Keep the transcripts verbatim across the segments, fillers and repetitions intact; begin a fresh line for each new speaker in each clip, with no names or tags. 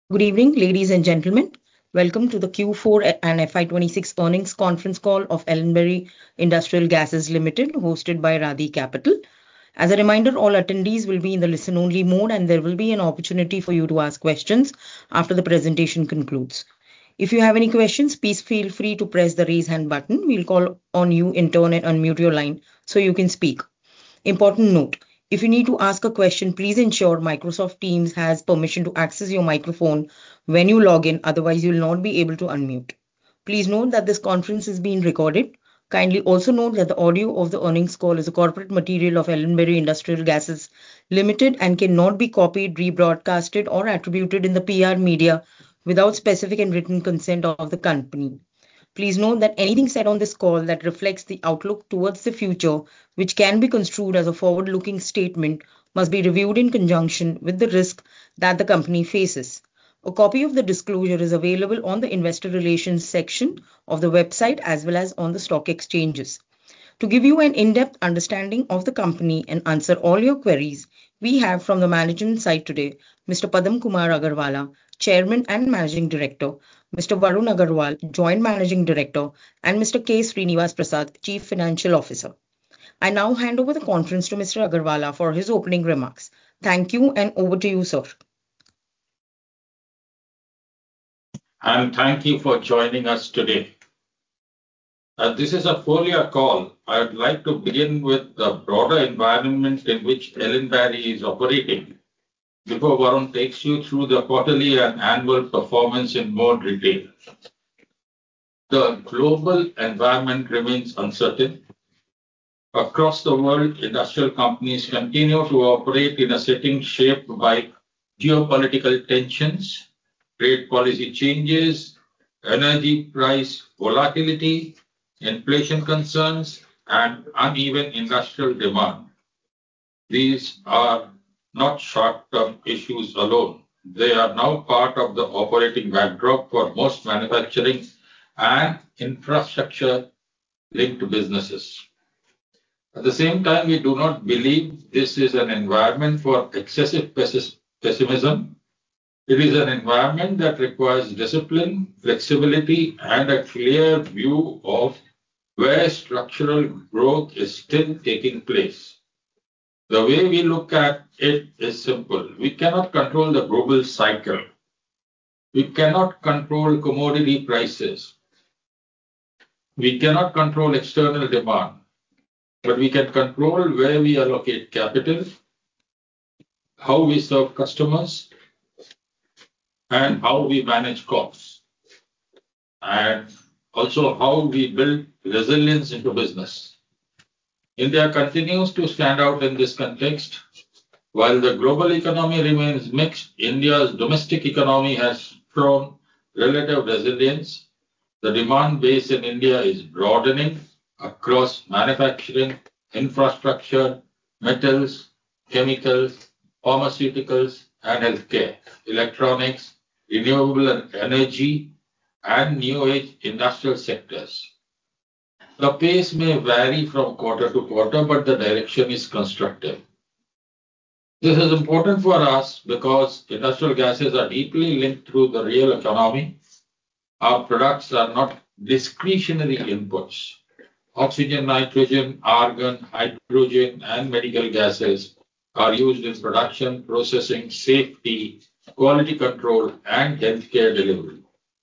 Good evening, ladies and gentlemen. Welcome to the Q four and F Y twenty-six earnings conference call of Ellenberry Industrial Gases Limited, hosted by Radhi Capital. As a reminder, all attendees will be in the listen-only mode, and there will be an opportunity for you to ask questions after the presentation concludes. If you have any questions, please feel free to press the raise hand button. We'll call on you in turn and unmute your line so you can speak. Important note: if you need to ask a question, please ensure Microsoft Teams has permission to access your microphone when you log in, otherwise you'll not be able to unmute. Please note that this conference is being recorded. Kindly also note that the audio of the earnings call is a corporate material of Ellenberry Industrial Gases Limited and cannot be copied, rebroadcasted, or attributed in the P R media without specific and written consent of the company. Please note that anything said on this call that reflects the outlook towards the future, which can be construed as a forward-looking statement, must be reviewed in conjunction with the risk that the company faces. A copy of the disclosure is available on the investor relations section of the website as well as on the stock exchanges. To give you an in-depth understanding of the company and answer all your queries, we have from the management side today Mister Padam Kumar Agarwala, Chairman and Managing Director, Mister Varun Agarwal, Joint Managing Director, and Mister K. Srinivas Prasad, Chief Financial Officer. I now hand over the conference to Mister Agarwala for his opening remarks. Thank you, and over to you, sir.
And thank you for joining us today. As this is a four-year call, I would like to begin with the broader environment in which Ellenberry is operating before Varun takes you through the quarterly and annual performance in more detail. The global environment remains uncertain. Across the world, industrial companies continue to operate in a setting shaped by geopolitical tensions, trade policy changes, energy price volatility, inflation concerns, and uneven industrial demand. These are not short-term issues alone. They are now part of the operating backdrop for most manufacturing and infrastructure-linked businesses. At the same time, we do not believe this is an environment for excessive pessimism. It is an environment that requires discipline, flexibility, and a clear view of where structural growth is still taking place. The way we look at it is simple. We cannot control the global cycle. We cannot control commodity prices. We cannot control external demand. But we can control where we allocate capital, how we serve customers, and how we manage costs, and also how we build resilience into business. India continues to stand out in this context. While the global economy remains mixed, India's domestic economy has shown relative resilience. The demand base in India is broadening across manufacturing, infrastructure, metals, chemicals, pharmaceuticals, and healthcare, electronics, renewable energy, and new age industrial sectors. The pace may vary from quarter to quarter, but the direction is constructive. This is important for us because industrial gases are deeply linked to the real economy. Our products are not discretionary inputs. Oxygen, nitrogen, argon, hydrogen, and medical gases are used in production, processing, safety, quality control, and healthcare delivery.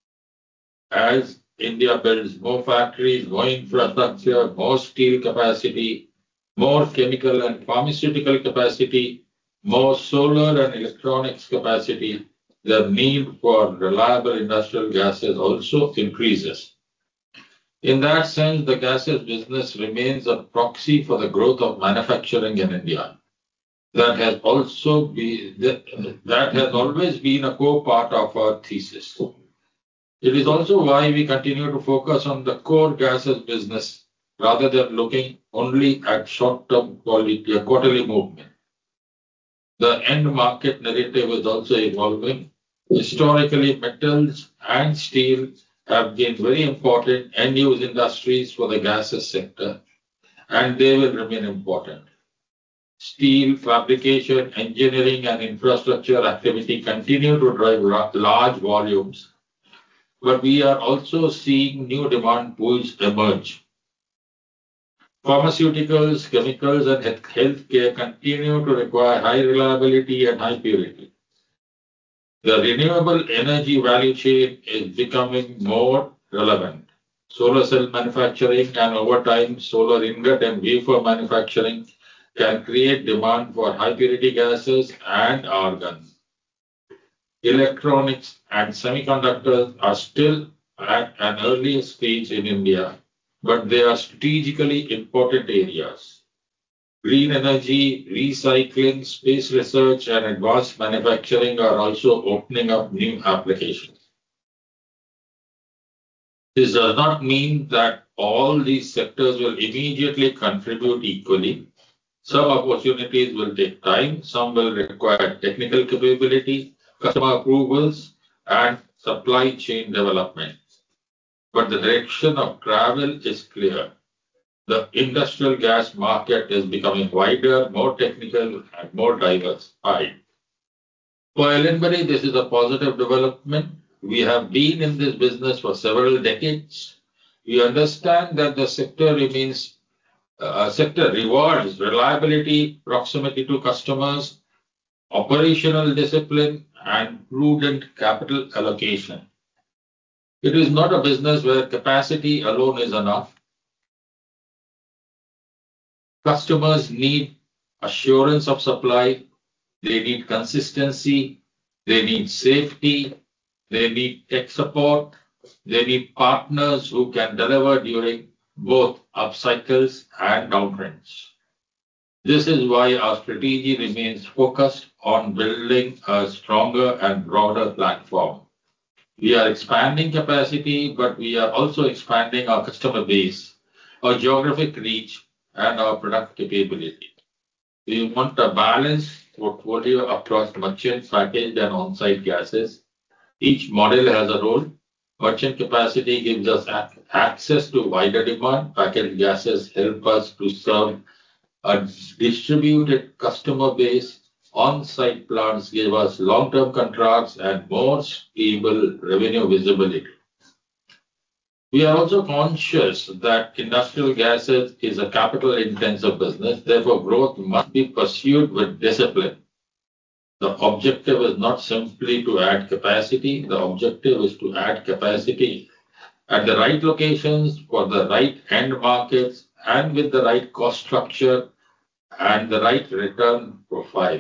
As India builds more factories, more infrastructure, more steel capacity, more chemical and pharmaceutical capacity, more solar and electronics capacity, the need for reliable industrial gases also increases. In that sense, the gases business remains a proxy for the growth of manufacturing in India. That has also been that has always been a core part of our thesis. It is also why we continue to focus on the core gases business rather than looking only at short-term quality, quarterly movement. The end market narrative is also evolving. Historically, metals and steel have been very important end-use industries for the gases sector, and they will remain important. steel, fabrication, engineering, and infrastructure activity continue to drive large volumes, but we are also seeing new demand pools emerge. Pharmaceuticals, chemicals, and healthcare continue to require high reliability and high purity. The renewable energy value chain is becoming more relevant. Solar cell manufacturing and over time solar ingot and wafer manufacturing can create demand for high purity gases and argon. Electronics and semiconductors are still at an early stage in India, but they are strategically important areas. Green energy, recycling, space research, and advanced manufacturing are also opening up new applications. This does not mean that all these sectors will immediately contribute equally. Some opportunities will take time, some will require technical capability, customer approvals, and supply chain development. But the direction of travel is clear. The industrial gas market is becoming wider, more technical, and more diversified. For Elenberry, this is a positive development. We have been in this business for several decades. We understand that the sector remains uh, sector rewards reliability, proximity to customers, operational discipline, and prudent capital allocation. It is not a business where capacity alone is enough. Customers need assurance of supply, they need consistency, they need safety, they need tech support, they need partners who can deliver during both up cycles and downtrends. This is why our strategy remains focused on building a stronger and broader platform. We are expanding capacity, but we are also expanding our customer base, our geographic reach, and our product capability. We want a balanced portfolio across merchant, packaged, and on-site gases. Each model has a role. Merchant capacity gives us access to wider demand. Packaged gases help us to serve a distributed customer base. On-site plants give us long-term contracts and more stable revenue visibility. We are also conscious that industrial gases is a capital-intensive business. Therefore, growth must be pursued with discipline. The objective is not simply to add capacity. The objective is to add capacity at the right locations for the right end markets and with the right cost structure and the right return profile.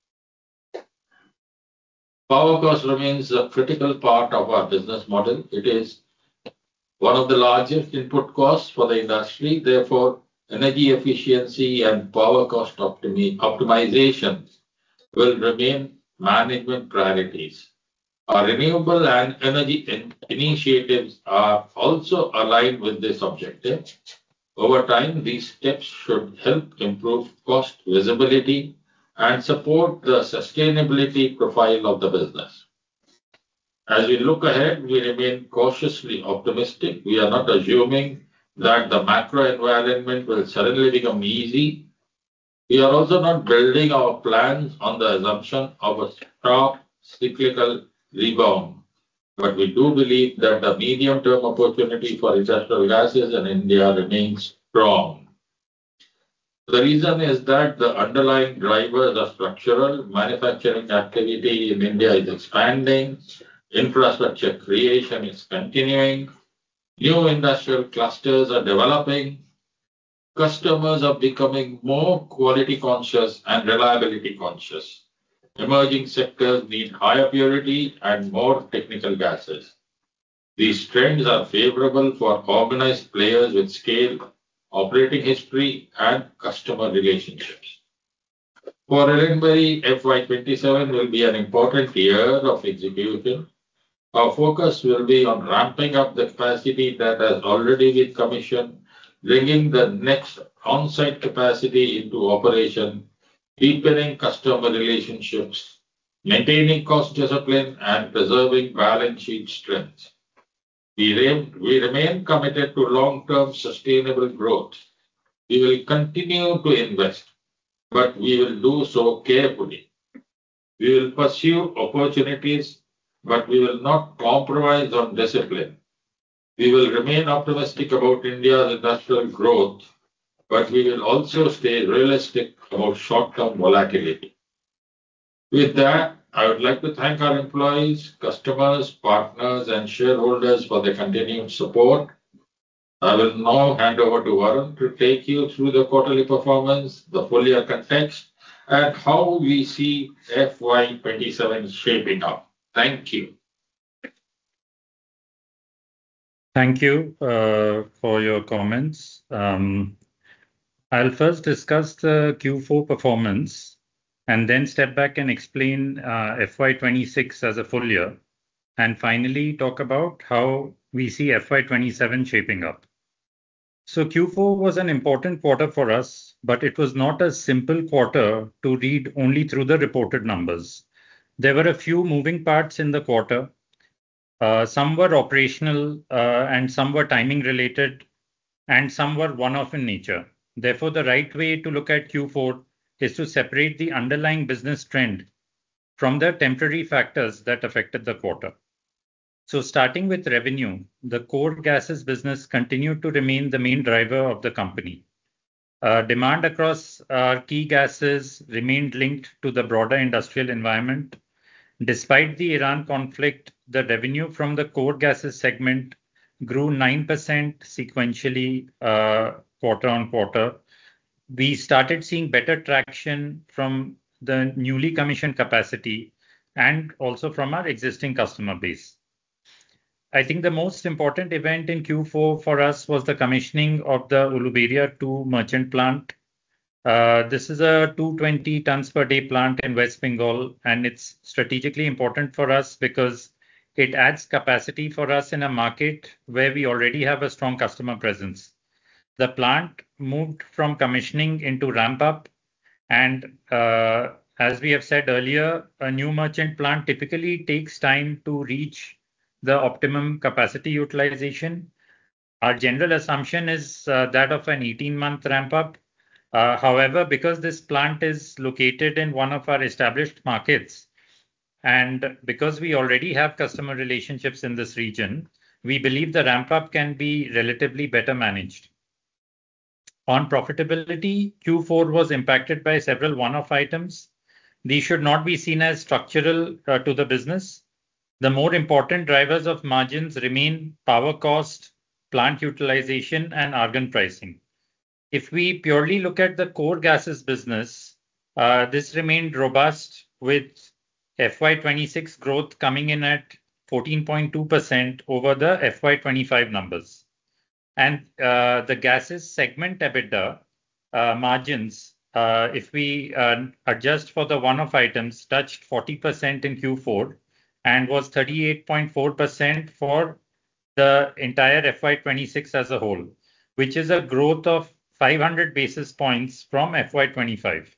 Power cost remains a critical part of our business model. It is one of the largest input costs for the industry. Therefore, energy efficiency and power cost optimi- optimization will remain management priorities. Our renewable and energy in- initiatives are also aligned with this objective. Over time, these steps should help improve cost visibility and support the sustainability profile of the business. As we look ahead, we remain cautiously optimistic. We are not assuming that the macro environment will suddenly become easy. We are also not building our plans on the assumption of a sharp cyclical rebound. But we do believe that the medium-term opportunity for industrial gases in India remains strong. The reason is that the underlying drivers are structural. Manufacturing activity in India is expanding. Infrastructure creation is continuing. New industrial clusters are developing. Customers are becoming more quality conscious and reliability conscious. Emerging sectors need higher purity and more technical gases. These trends are favorable for organized players with scale, operating history, and customer relationships. For Elenberry, F Y twenty-seven will be an important year of execution. Our focus will be on ramping up the capacity that has already been commissioned, bringing the next on-site capacity into operation, deepening customer relationships, maintaining cost discipline, and preserving balance sheet strength. We, re- we remain committed to long-term sustainable growth. We will continue to invest but we will do so carefully. We will pursue opportunities, but we will not compromise on discipline. We will remain optimistic about India's industrial growth, but we will also stay realistic about short-term volatility. With that, I would like to thank our employees, customers, partners, and shareholders for their continued support. I will now hand over to Varun to take you through the quarterly performance, the full year context, and how we see F Y twenty-seven shaping up. Thank you.
Thank you uh, for your comments. Um, I'll first discuss the Q four performance and then step back and explain uh, F Y twenty-six as a full year, and finally talk about how we see F Y twenty-seven shaping up. So Q four was an important quarter for us, but it was not a simple quarter to read only through the reported numbers. There were a few moving parts in the quarter. Uh, some were operational uh, and some were timing related and some were one-off in nature. Therefore, the right way to look at Q four is to separate the underlying business trend from the temporary factors that affected the quarter. So starting with revenue, the core gases business continued to remain the main driver of the company. Uh, demand across our key gases remained linked to the broader industrial environment. Despite the Iran conflict, the revenue from the core gases segment grew nine percent sequentially uh, quarter on quarter. We started seeing better traction from the newly commissioned capacity and also from our existing customer base. I think the most important event in Q four for us was the commissioning of the Uluberia two merchant plant. Uh, this is a two hundred twenty tons per day plant in West Bengal, and it's strategically important for us because it adds capacity for us in a market where we already have a strong customer presence. The plant moved from commissioning into ramp up, and uh, as we have said earlier, a new merchant plant typically takes time to reach the optimum capacity utilization. Our general assumption is uh, that of an eighteen month ramp up. Uh, however, because this plant is located in one of our established markets, and because we already have customer relationships in this region, we believe the ramp up can be relatively better managed. On profitability, Q four was impacted by several one-off items. These should not be seen as structural uh, to the business. The more important drivers of margins remain power cost, plant utilization, and argon pricing. If we purely look at the core gases business, uh, this remained robust with F Y twenty-six growth coming in at fourteen point two percent over the F Y twenty-five numbers. And uh, the gases segment EBITDA uh, margins, uh, if we uh, adjust for the one-off items, touched forty percent in Q four and was thirty-eight point four percent for the entire F Y twenty-six as a whole, which is a growth of five hundred basis points from F Y twenty-five.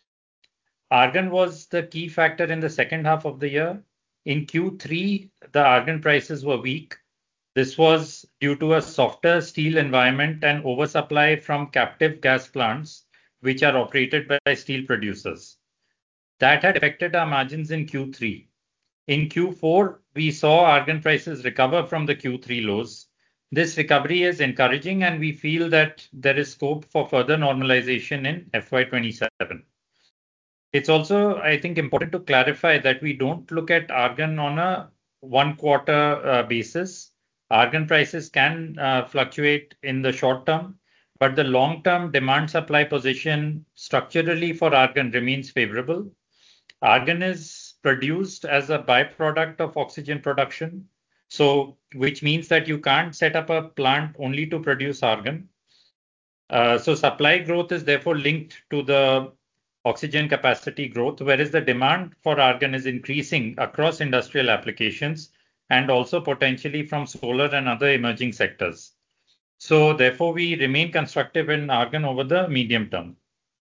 Argon was the key factor in the second half of the year. In Q three, the argon prices were weak. This was due to a softer steel environment and oversupply from captive gas plants, which are operated by steel producers. That had affected our margins in Q three. In Q four, we saw argon prices recover from the Q three lows. This recovery is encouraging, and we feel that there is scope for further normalization in F Y twenty-seven. It's also, I think, important to clarify that we don't look at argon on a one quarter uh, basis. Argon prices can uh, fluctuate in the short term, but the long-term demand supply position structurally for argon remains favorable. Argon is produced as a byproduct of oxygen production, so which means that you can't set up a plant only to produce argon. Uh, so supply growth is therefore linked to the oxygen capacity growth, whereas the demand for argon is increasing across industrial applications and also potentially from solar and other emerging sectors. So therefore, we remain constructive in argon over the medium term.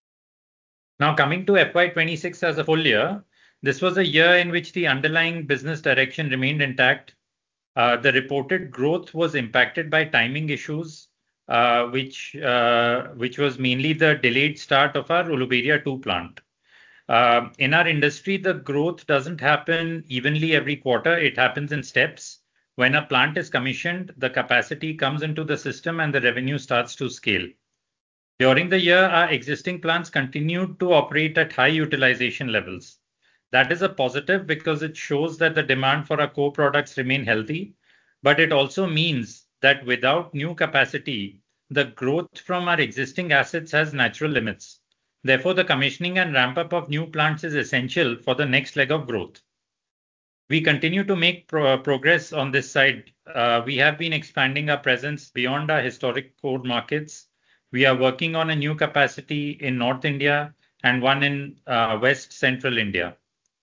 Now coming to F Y twenty-six as a full year, this was a year in which the underlying business direction remained intact. Uh, the reported growth was impacted by timing issues uh, which uh, which was mainly the delayed start of our Uluberia two plant. Uh, in our industry, the growth doesn't happen evenly every quarter. It happens in steps. When a plant is commissioned, the capacity comes into the system and the revenue starts to scale. During the year, our existing plants continued to operate at high utilization levels. That is a positive because it shows that the demand for our core products remain healthy, but it also means that without new capacity, the growth from our existing assets has natural limits. Therefore, the commissioning and ramp up of new plants is essential for the next leg of growth. We continue to make pro progress on this side. Uh, we have been expanding our presence beyond our historic core markets. We are working on a new capacity in North India and one in uh, West Central India.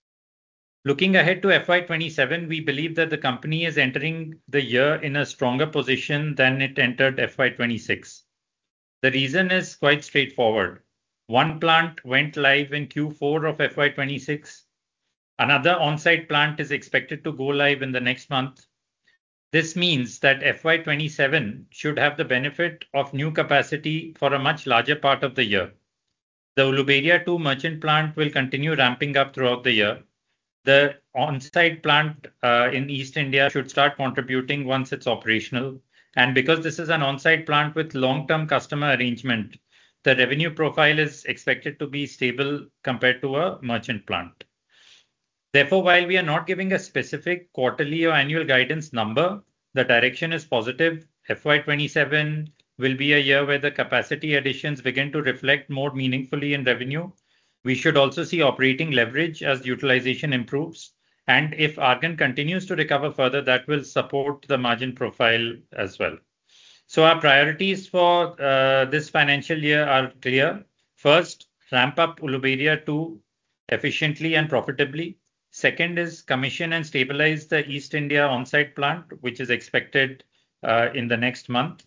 Looking ahead to F Y twenty-seven, we believe that the company is entering the year in a stronger position than it entered F Y twenty-six. The reason is quite straightforward. One plant went live in Q four of F Y twenty-six. Another on-site plant is expected to go live in the next month. This means that F Y twenty-seven should have the benefit of new capacity for a much larger part of the year. The Uluberia two merchant plant will continue ramping up throughout the year. The on-site plant uh, in East India should start contributing once it's operational. And because this is an on-site plant with long-term customer arrangement, the revenue profile is expected to be stable compared to a merchant plant. Therefore, while we are not giving a specific quarterly or annual guidance number, the direction is positive. F Y twenty-seven will be a year where the capacity additions begin to reflect more meaningfully in revenue. We should also see operating leverage as utilization improves. And if Argan continues to recover further, that will support the margin profile as well. So our priorities for uh, this financial year are clear. First, ramp up Uluberia two efficiently and profitably. Second is commission and stabilize the East India on-site plant, which is expected uh, in the next month.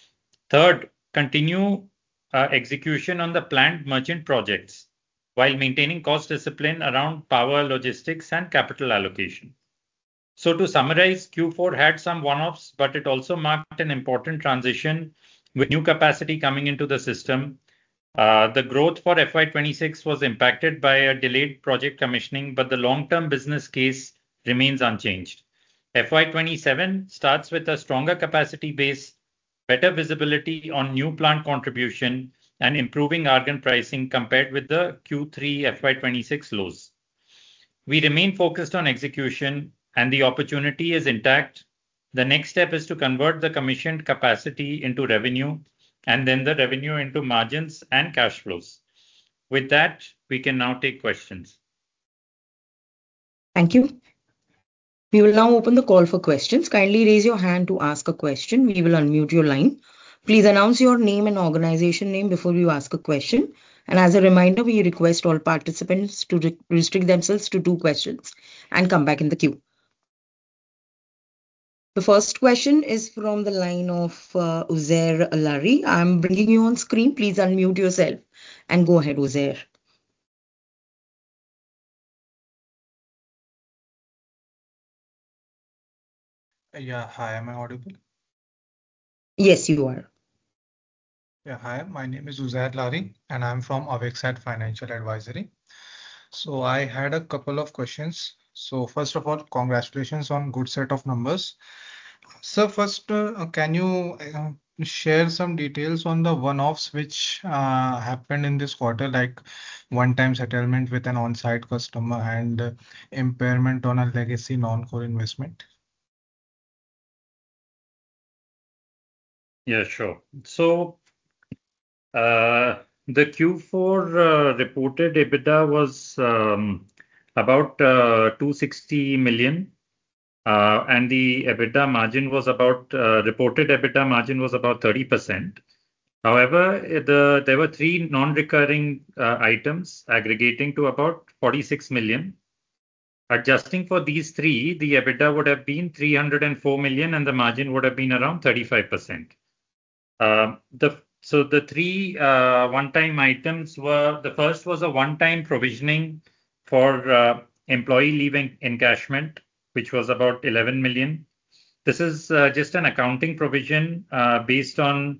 Third, continue uh, execution on the planned merchant projects while maintaining cost discipline around power, logistics, and capital allocation. So to summarize, Q four had some one-offs, but it also marked an important transition with new capacity coming into the system. Uh, the growth for F Y twenty-six was impacted by a delayed project commissioning, but the long-term business case remains unchanged. F Y twenty-seven starts with a stronger capacity base, better visibility on new plant contribution, and improving Argan pricing compared with the Q three F Y twenty-six lows. We remain focused on execution and the opportunity is intact. The next step is to convert the commissioned capacity into revenue and then the revenue into margins and cash flows. With that, we can now take questions.
Thank you. We will now open the call for questions. Kindly raise your hand to ask a question. We will unmute your line. Please announce your name and organization name before you ask a question. And as a reminder, we request all participants to re restrict themselves to two questions and come back in the queue. The first question is from the line of uh, Uzair Alari. I'm bringing you on screen. Please unmute yourself and go ahead, Uzair.
Yeah, hi, am I audible?
Yes, you are.
Yeah, hi, my name is Uzair Lari and I'm from Avexat Financial Advisory. So I had a couple of questions. So first of all, congratulations on good set of numbers. So first, uh, can you uh, share some details on the one-offs which uh, happened in this quarter, like one-time settlement with an on-site customer and uh, impairment on a legacy non-core investment?
Yeah, sure. So uh, the Q four uh, reported EBITDA was um, about uh, two hundred sixty million. Uh, and the EBITDA margin was about, uh, reported EBITDA margin was about thirty percent. However, the, there were three non-recurring uh, items aggregating to about forty-six million. Adjusting for these three, the EBITDA would have been three hundred four million and the margin would have been around thirty-five percent. Uh, the, so the three uh, one-time items were, the first was a one-time provisioning for uh, employee leave encashment, which was about eleven million. This is uh, just an accounting provision uh, based on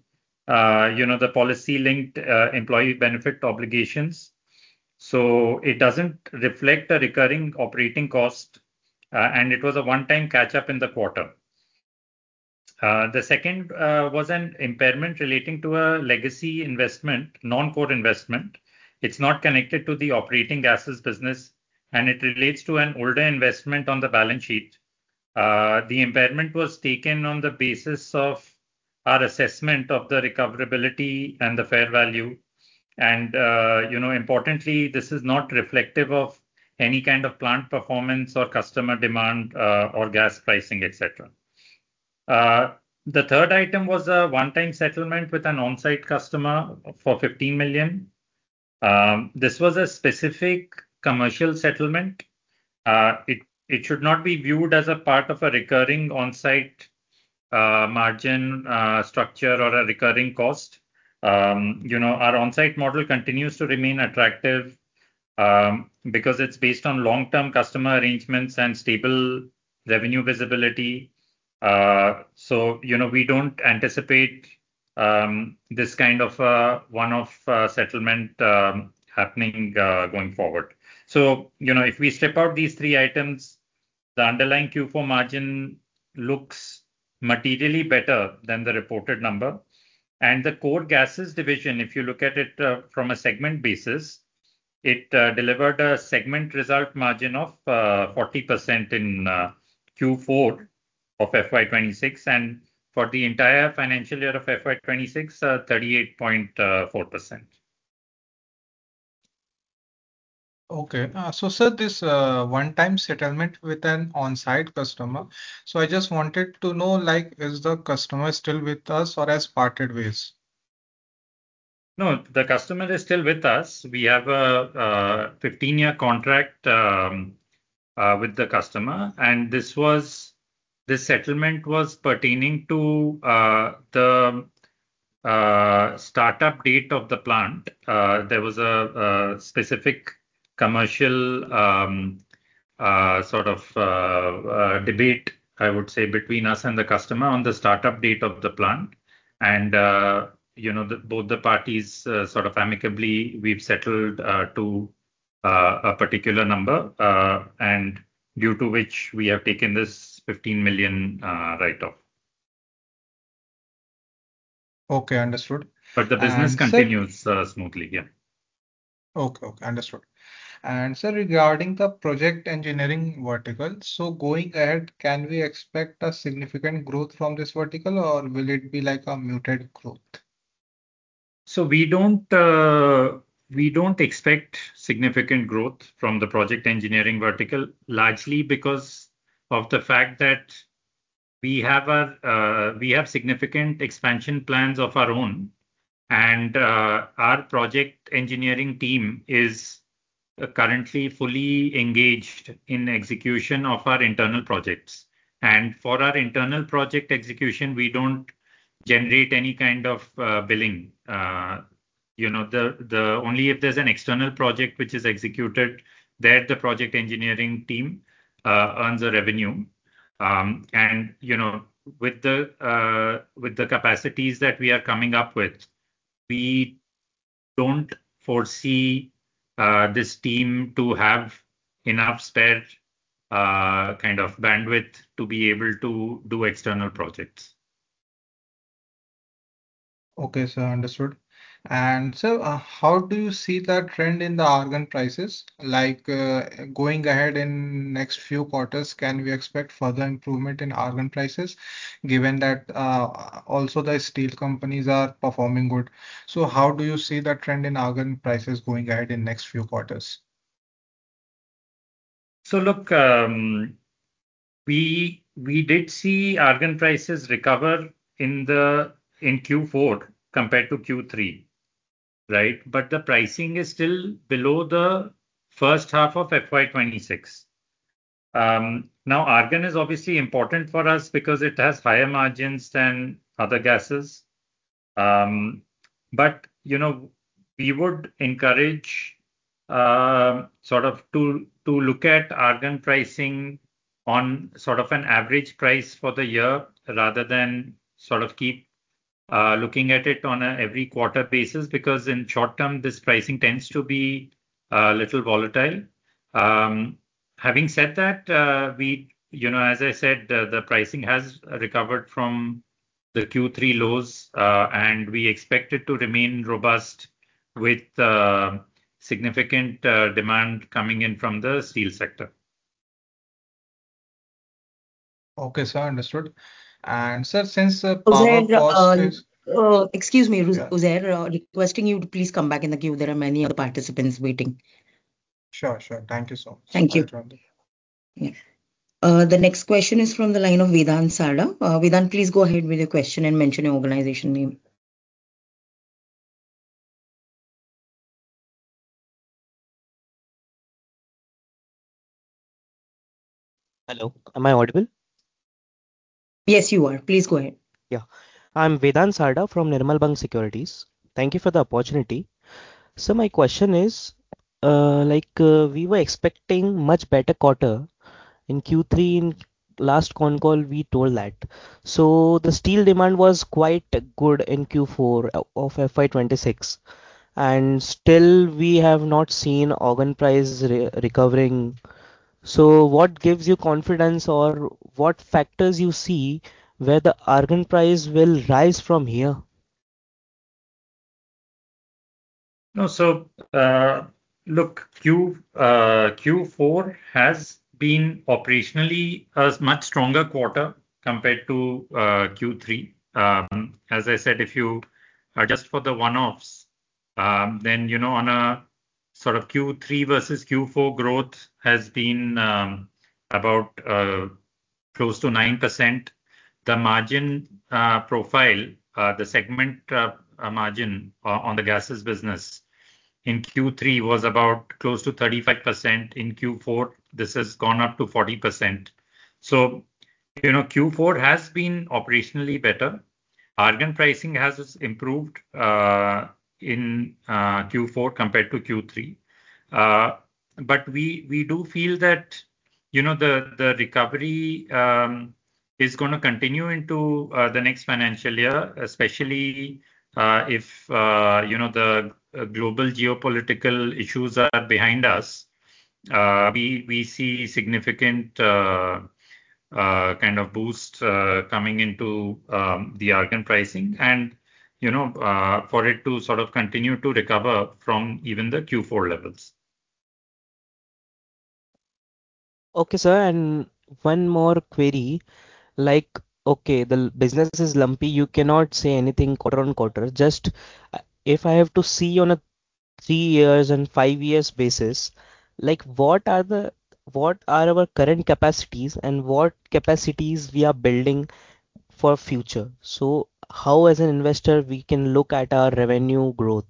uh, you know, the policy-linked uh, employee benefit obligations. So it doesn't reflect a recurring operating cost, uh, and it was a one-time catch-up in the quarter. Uh, the second uh, was an impairment relating to a legacy investment, non-core investment. It's not connected to the operating gases business, and it relates to an older investment on the balance sheet. Uh, the impairment was taken on the basis of our assessment of the recoverability and the fair value. And, uh, you know, importantly, this is not reflective of any kind of plant performance or customer demand uh, or gas pricing, et cetera. Uh, the third item was a one-time settlement with an on-site customer for fifteen million. Um, this was a specific commercial settlement. Uh, it it should not be viewed as a part of a recurring on-site uh, margin uh, structure or a recurring cost. Um, you know, our on-site model continues to remain attractive um, because it's based on long-term customer arrangements and stable revenue visibility. Uh, so, you know, we don't anticipate um, this kind of uh, one-off uh, settlement um, happening uh, going forward. So, you know, if we strip out these three items, the underlying Q four margin looks materially better than the reported number. And the core gases division, if you look at it uh, from a segment basis, it uh, delivered a segment result margin of uh, forty percent in uh, Q four of F Y twenty-six, and for the entire financial year of F Y twenty-six, uh, thirty-eight point four percent.
Okay, uh, so sir, this uh, one-time settlement with an on-site customer. So I just wanted to know, like, is the customer still with us or has parted ways?
No, the customer is still with us. We have a fifteen-year contract um, uh, with the customer, and this was this settlement was pertaining to uh, the uh, startup date of the plant. Uh, there was a, a specific commercial um, uh, sort of uh, uh, debate, I would say, between us and the customer on the startup date of the plant. And, uh, you know, the, both the parties uh, sort of amicably, we've settled uh, to uh, a particular number, uh, and due to which we have taken this fifteen million uh, write-off.
Okay, understood.
But the business
And sir,
continues uh, smoothly, yeah.
okay, okay, understood. And sir, regarding the project engineering vertical, so going ahead, can we expect a significant growth from this vertical, or will it be like a muted growth?
So we don't uh, we don't expect significant growth from the project engineering vertical, largely because of the fact that we have our uh, we have significant expansion plans of our own, and uh, our project engineering team is uh, currently fully engaged in execution of our internal projects. And for our internal project execution, we don't generate any kind of uh, billing. Uh, you know, the the only if there's an external project which is executed, there the project engineering team uh, earns a revenue. Um, and you know, with the uh, with the capacities that we are coming up with, we don't foresee uh, this team to have enough spare uh, kind of bandwidth to be able to do external projects.
Okay, sir, understood. And so, uh, how do you see the trend in the argon prices? Like uh, going ahead in next few quarters, can we expect further improvement in argon prices, given that uh, also the steel companies are performing good? So, how do you see the trend in argon prices going ahead in next few quarters?
So look, um, we we did see argon prices recover in the in Q four compared to Q three, right? But the pricing is still below the first half of F Y twenty-six. Um, now, argon is obviously important for us because it has higher margins than other gases. Um, but you know, we would encourage uh, sort of to to look at argon pricing on sort of an average price for the year rather than sort of keep uh, looking at it on a every quarter basis, because in short term, this pricing tends to be a little volatile. Um, having said that, uh, we, you know, as I said, uh, the pricing has recovered from the Q three lows, uh, and we expect it to remain robust with uh, significant uh, demand coming in from the steel sector.
Okay, sir, understood. And sir, since uh,
Uzair,
power cost
uh,
is,
uh, excuse me, Uz-
yeah,
Uzair, uh, requesting you to please come back in the queue. There are many other participants waiting.
sure, sure. Thank you so much.
Thank
I'll
you.
join the.
Yeah. Uh, the next question is from the line of Vedant Sada. Uh, Vedant, please go ahead with your question and mention your organization name.
Hello, am I audible?
Yes, you are. Please go ahead.
Yeah, I'm Vedant Sarda from Nirmal Bang Securities. Thank you for the opportunity. So my question is, uh, like uh, we were expecting much better quarter in Q three. In last con call, we told that. So the steel demand was quite good in Q four of F Y twenty-six, and still we have not seen organ price re recovering. So what gives you confidence, or what factors you see where the argon price will rise from here?
No, so uh, look, Q uh, Q four has been operationally a much stronger quarter compared to uh, Q three. Um, as I said, if you adjust for the one-offs, um, then you know on a sort of Q three versus Q four growth has been um, about uh, close to nine percent. The margin uh, profile, uh, the segment uh, uh, margin uh, on the gases business in Q three was about close to thirty-five percent. In Q four, this has gone up to forty percent. So, you know, Q four has been operationally better. Argon pricing has improved uh, in uh, Q four compared to Q three. Uh, but we we do feel that, you know, the the recovery um, is going to continue into uh, the next financial year, especially uh, if uh, you know the uh, global geopolitical issues are behind us. Uh, we we see significant uh, uh, kind of boost uh, coming into um, the argon pricing, and you know uh, for it to sort of continue to recover from even the Q four levels.
Okay, sir, and one more query. Like, okay, the l- business is lumpy. You cannot say anything quarter on quarter. Just uh, if I have to see on a three years and five years basis, like what are the what are our current capacities and what capacities we are building for future? So how as an investor we can look at our revenue growth?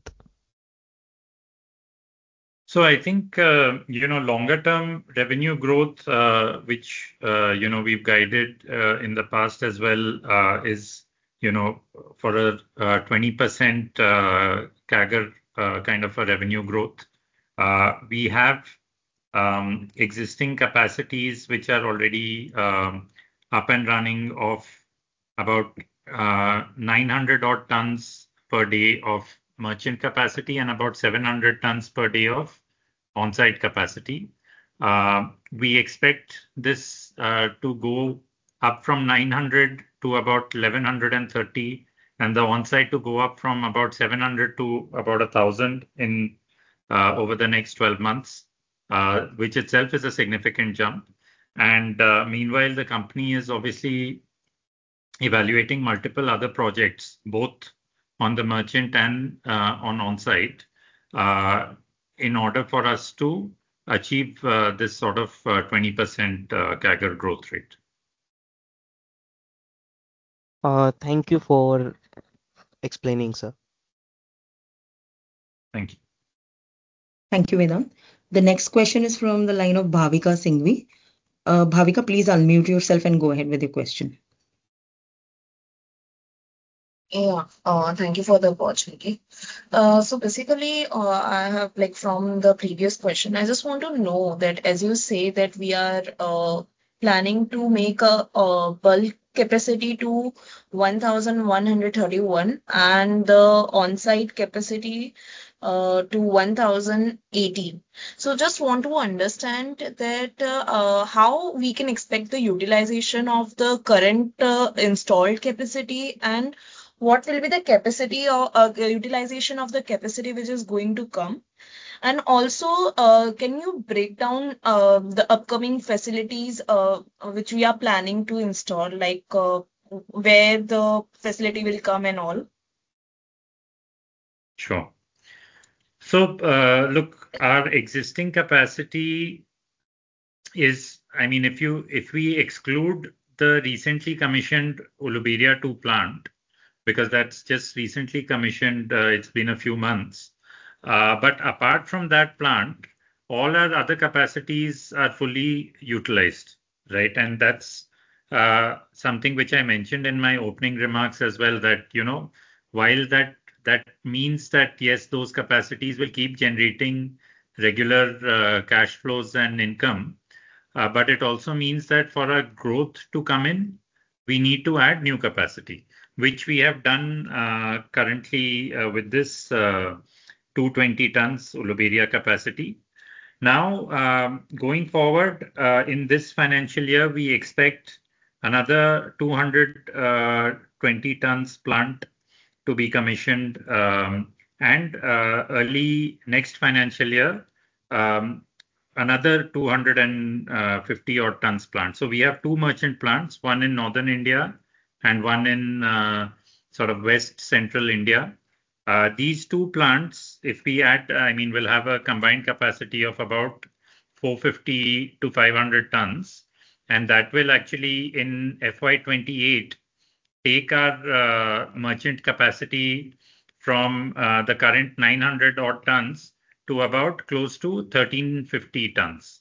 So I think uh, you know longer term revenue growth, uh, which uh, you know we've guided uh, in the past as well, uh, is you know for a uh, twenty percent uh, CAGR uh, kind of a revenue growth. Uh, we have um, existing capacities which are already um, up and running of about uh, nine hundred odd tons per day of merchant capacity and about seven hundred tons per day of on-site capacity. Uh, we expect this uh, to go up from nine hundred to about eleven thirty, and the on-site to go up from about seven hundred to about one thousand in uh, over the next twelve months, uh, which itself is a significant jump. And uh, meanwhile, the company is obviously evaluating multiple other projects, both on the merchant and uh, on on-site, uh, in order for us to achieve uh, this sort of uh, twenty percent uh, CAGR growth rate.
Uh, thank you for explaining, sir.
Thank you.
Thank you, Vedant. The next question is from the line of Bhavika Singhvi. Uh, Bhavika, please unmute yourself and go ahead with your question.
Yeah, uh, thank you for the opportunity. Uh, so basically, uh, I have like from the previous question, I just want to know that as you say that we are uh, planning to make a, a bulk capacity to one thousand one hundred thirty-one and the on-site capacity uh, to one thousand eighteen. So just want to understand that uh, uh, how we can expect the utilization of the current uh, installed capacity, and what will be the capacity or uh, utilization of the capacity which is going to come. And also, uh, can you break down uh, the upcoming facilities uh, which we are planning to install, like uh, where the facility will come and all?
Sure. So, uh, look, our existing capacity is, I mean, if you if we exclude the recently commissioned Uluberia two plant, because that's just recently commissioned, uh, it's been a few months. Uh, but apart from that plant, all our other capacities are fully utilized, right? And that's uh, something which I mentioned in my opening remarks as well, that, you know, while that that means that, yes, those capacities will keep generating regular uh, cash flows and income, uh, but it also means that for our growth to come in, we need to add new capacity, which we have done uh, currently uh, with this uh, two hundred twenty tons Uluberia capacity. Now, um, going forward uh, in this financial year, we expect another two hundred twenty tons plant to be commissioned, um, and uh, early next financial year, um, another two hundred fifty odd tons plant. So we have two merchant plants, one in northern India and one in uh, sort of west central India. Uh, these two plants, if we add, I mean, will have a combined capacity of about four hundred fifty to five hundred tons. And that will actually in F Y twenty-eight take our uh, merchant capacity from uh, the current nine hundred odd tons to about close to one thousand three hundred fifty tons.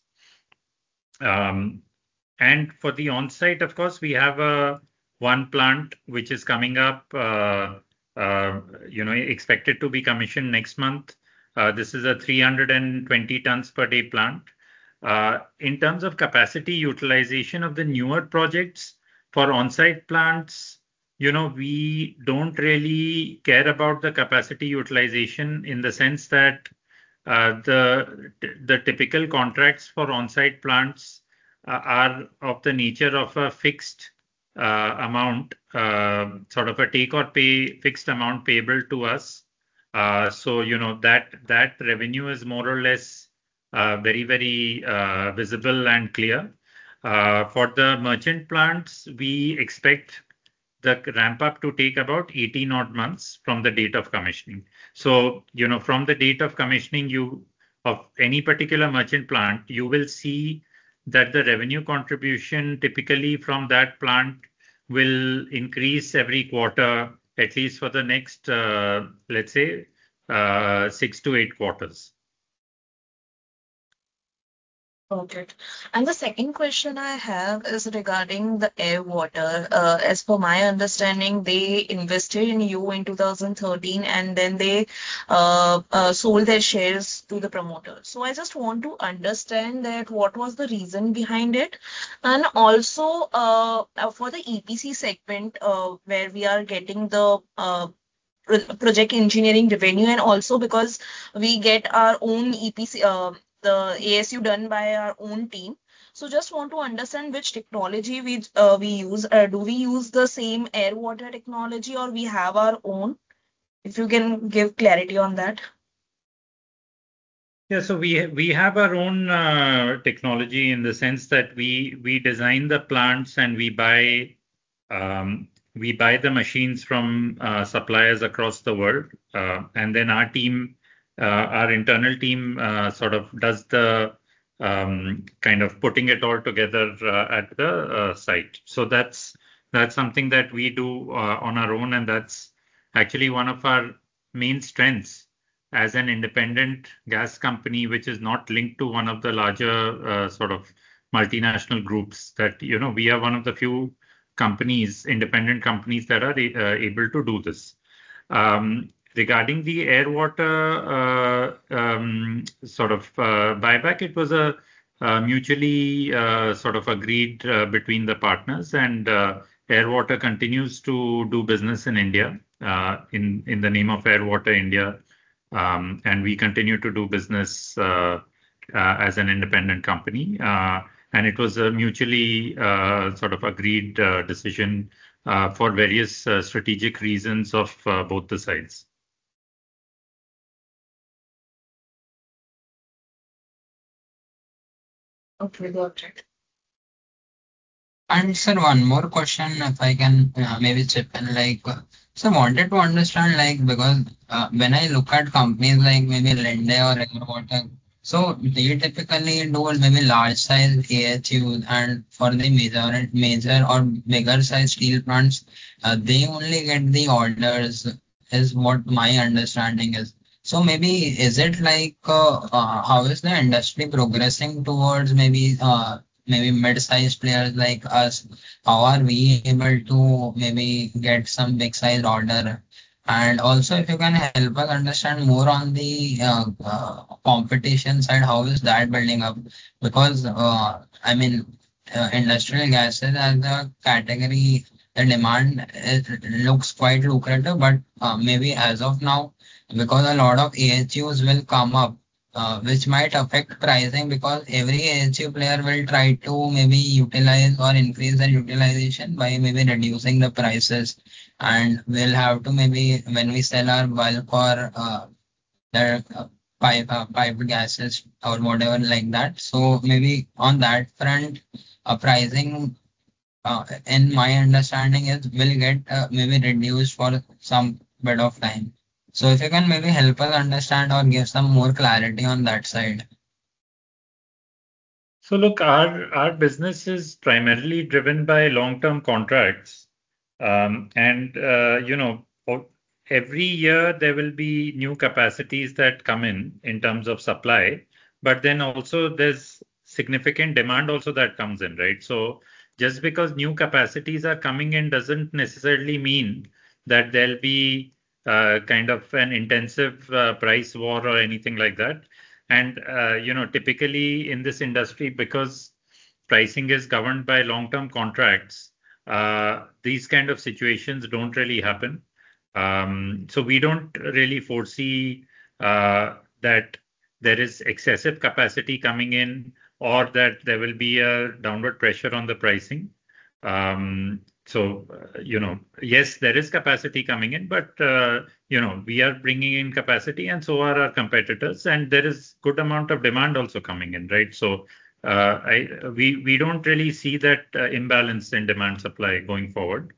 Um, and for the on-site, of course, we have a one plant which is coming up, uh, uh, you know, expected to be commissioned next month. Uh, this is a three hundred twenty tons per day plant. Uh, in terms of capacity utilization of the newer projects for on-site plants, you know, we don't really care about the capacity utilization in the sense that uh, the the typical contracts for on-site plants uh, are of the nature of a fixed uh, amount, uh, sort of a take or pay fixed amount payable to us. Uh, so you know that that revenue is more or less uh, very very uh, visible and clear. Uh, for the merchant plants, we expect the ramp up to take about eighteen odd months from the date of commissioning. So, you know, from the date of commissioning you of any particular merchant plant, you will see that the revenue contribution typically from that plant will increase every quarter, at least for the next, uh, let's say, uh, six to eight quarters.
Okay. And the second question I have is regarding the air water. Uh, as per my understanding, they invested in you in two thousand thirteen and then they uh, uh, sold their shares to the promoter. So I just want to understand that what was the reason behind it. And also uh, uh, for the E P C segment uh, where we are getting the uh, pro- project engineering revenue, and also because we get our own E P C, uh, the A S U done by our own team. So just want to understand which technology we uh, we use. Uh, do we use the same air water technology or we have our own? If you can give clarity on that.
Yeah, so we we have our own uh, technology in the sense that we we design the plants and we buy um, we buy the machines from uh, suppliers across the world, uh, and then our team, uh, our internal team, uh, sort of does the um, kind of putting it all together uh, at the uh, site. So that's that's something that we do uh, on our own, and that's actually one of our main strengths as an independent gas company, which is not linked to one of the larger uh, sort of multinational groups. That you know, we are one of the few companies, independent companies that are uh, able to do this. Um, regarding the air water uh, um, sort of uh, buyback, it was a uh, mutually uh, sort of agreed uh, between the partners, and uh, Airwater continues to do business in India uh, in in the name of Airwater India, um, and we continue to do business uh, uh, as an independent company. Uh, and it was a mutually uh, sort of agreed uh, decision uh, for various uh, strategic reasons of uh, both the sides.
Okay, got it.
And sir, one more question, if I can uh, maybe chip in, like, uh, so wanted to understand, like, because uh, when I look at companies like maybe Linde or Airwater, so they typically do maybe large size A H Us, and for the major, major or bigger size steel plants, uh, they only get the orders, is what my understanding is. So maybe is it like uh, uh, how is the industry progressing towards maybe uh, maybe mid-sized players like us? How are we able to maybe get some big-sized order? And also, if you can help us understand more on the uh, uh, competition side, how is that building up? Because uh, I mean, uh, industrial gases as a category, the demand is, looks quite lucrative, but uh, maybe as of now, because a lot of A H Us will come up, uh, which might affect pricing, because every A H U player will try to maybe utilize or increase their utilization by maybe reducing the prices, and we'll have to maybe when we sell our bulk or uh, the uh, pipe uh, piped gases or whatever like that. So maybe on that front, uh, pricing, uh, in my understanding, is will get uh, maybe reduced for some bit of time. So if you can maybe help us understand or give some more clarity on that side.
So look, our our business is primarily driven by long-term contracts, um, and uh, you know, o- every year there will be new capacities that come in in terms of supply, but then also there's significant demand also that comes in, right? So just because new capacities are coming in doesn't necessarily mean that there'll be uh, kind of an intensive uh, price war or anything like that. And uh, you know, typically in this industry, because pricing is governed by long-term contracts, uh, these kind of situations don't really happen. Um, so we don't really foresee uh, that there is excessive capacity coming in or that there will be a downward pressure on the pricing. Um, so, uh, you know, yes, there is capacity coming in, but uh, you know, we are bringing in capacity, and so are our competitors, and there is good amount of demand also coming in, right? So, uh, I we we don't really see that uh, imbalance in demand supply going forward.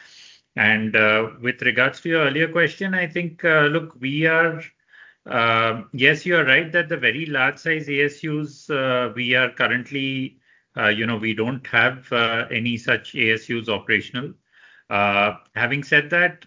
And uh, with regards to your earlier question, I think uh, look, we are. Uh, yes, you are right that the very large size A S Us uh, we are currently, uh, you know, we don't have uh, any such A S Us operational. Uh, having said that,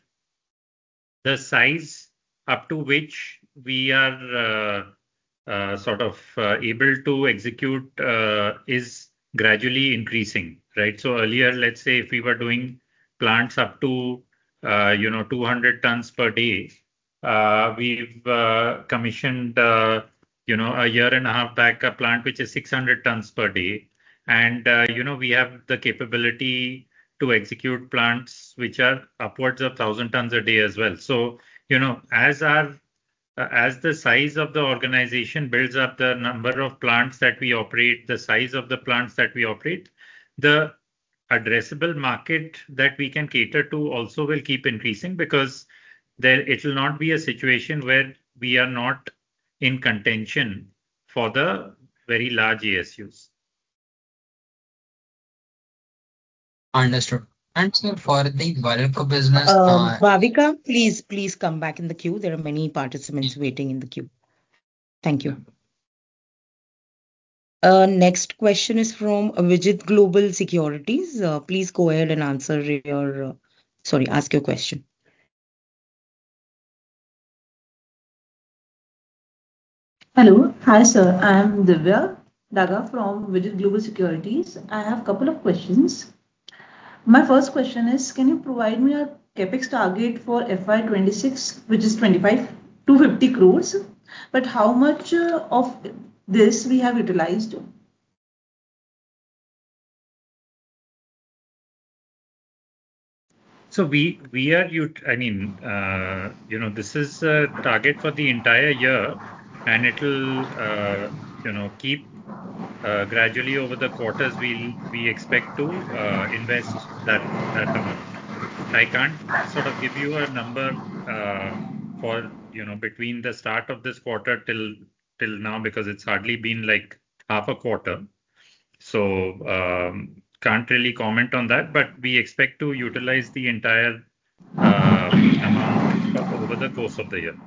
the size up to which we are uh, uh, sort of uh, able to execute uh, is gradually increasing, right? So earlier, let's say if we were doing plants up to uh, you know two hundred tons per day, uh, we've uh, commissioned uh, you know a year and a half back a plant which is six hundred tons per day, and uh, you know we have the capability to execute plants which are upwards of one thousand tons a day as well. So, you know, as our uh, as the size of the organization builds up, the number of plants that we operate, the size of the plants that we operate, the addressable market that we can cater to also will keep increasing, because there it will not be a situation where we are not in contention for the very large A S Us.
Understood. And so for the bulk business,
Um,
uh,
Bhavika, please, please come back in the queue. There are many participants waiting in the queue. Thank you. Uh, next question is from Vijit Global Securities. Uh, please go ahead and answer your, uh, sorry, ask your question.
Hello. Hi, sir. I am Divya Daga from Vijit Global Securities. I have a couple of questions. My first question is, can you provide me a capex target for F Y twenty-six, which is twenty-five to fifty crores, but how much uh, of this we have utilized?
So we we are ut- I mean, uh, you know, this is a target for the entire year, and it'll uh, you know keep uh, gradually over the quarters. We'll we expect to uh, invest that that amount. I can't sort of give you a number uh, for you know between the start of this quarter till till now because it's hardly been like half a quarter. So um, can't really comment on that, but we expect to utilize the entire uh, amount o- over the course of the year.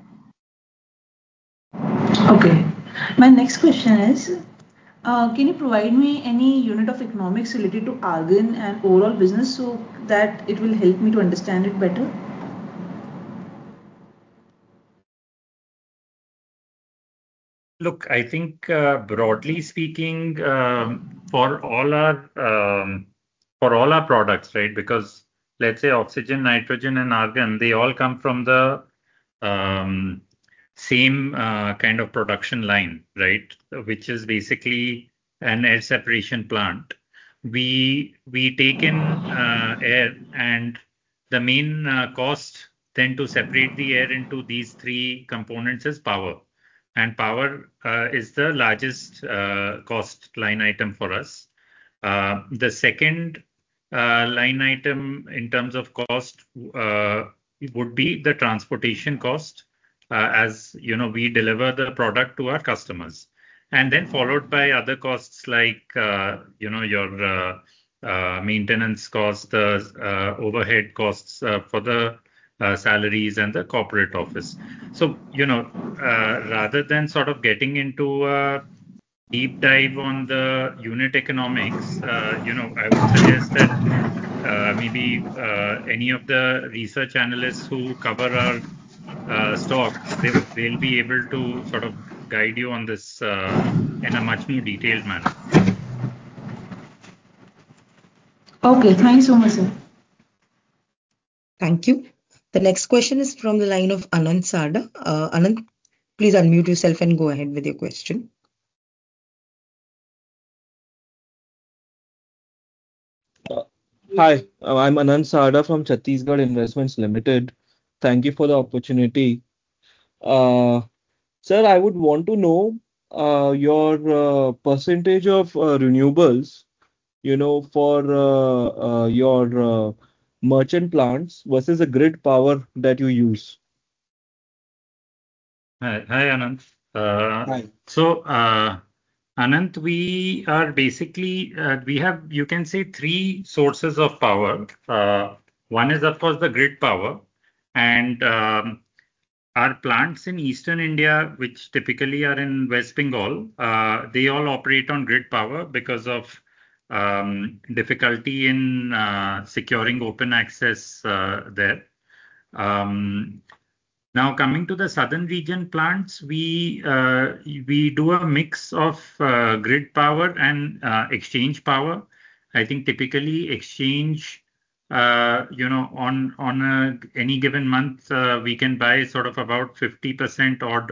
Okay. My next question is, uh, can you provide me any unit of economics related to Argan and overall business so that it will help me to understand it better?
Look, I think uh, broadly speaking, um, for all our um, for all our products, right? Because let's say oxygen, nitrogen, and argon, they all come from the um, same uh, kind of production line, right? Which is basically an air separation plant. We we take in uh, air, and the main uh, cost then to separate the air into these three components is power. And power uh, is the largest uh, cost line item for us. Uh, the second uh, line item in terms of cost uh, would be the transportation cost, uh, as you know we deliver the product to our customers, and then followed by other costs like uh, you know your uh, uh, maintenance costs, the uh, overhead costs uh, for the uh, salaries and the corporate office. So you know uh, rather than sort of getting into a deep dive on the unit economics, uh, you know, I would suggest that uh, maybe uh, any of the research analysts who cover our uh, stocks, they they'll be able to sort of guide you on this uh, in a much more detailed manner.
Okay, thanks so much, sir.
Thank you. The next question is from the line of Anand Sarda. Uh, Anand, please unmute yourself and go ahead with your question.
Uh, Hi, uh, I'm Anand Sarda from Chhattisgarh Investments Limited. Thank you for the opportunity. Uh, Sir, I would want to know uh, your uh, percentage of uh, renewables, you know, for uh, uh, your uh, merchant plants versus the grid power that you use.
Hi, hi Anand. Uh,
Hi.
so, uh, Anand, we are basically, uh, we have, you can say, three sources of power. Uh, one is, of course, the grid power. And um, our plants in Eastern India, which typically are in West Bengal, uh, they all operate on grid power because of um, difficulty in uh, securing open access uh, there. Um, Now, coming to the southern region plants, we uh, we do a mix of uh, grid power and uh, exchange power. I think typically exchange, uh, you know, on on a, any given month, uh, we can buy sort of about fifty percent odd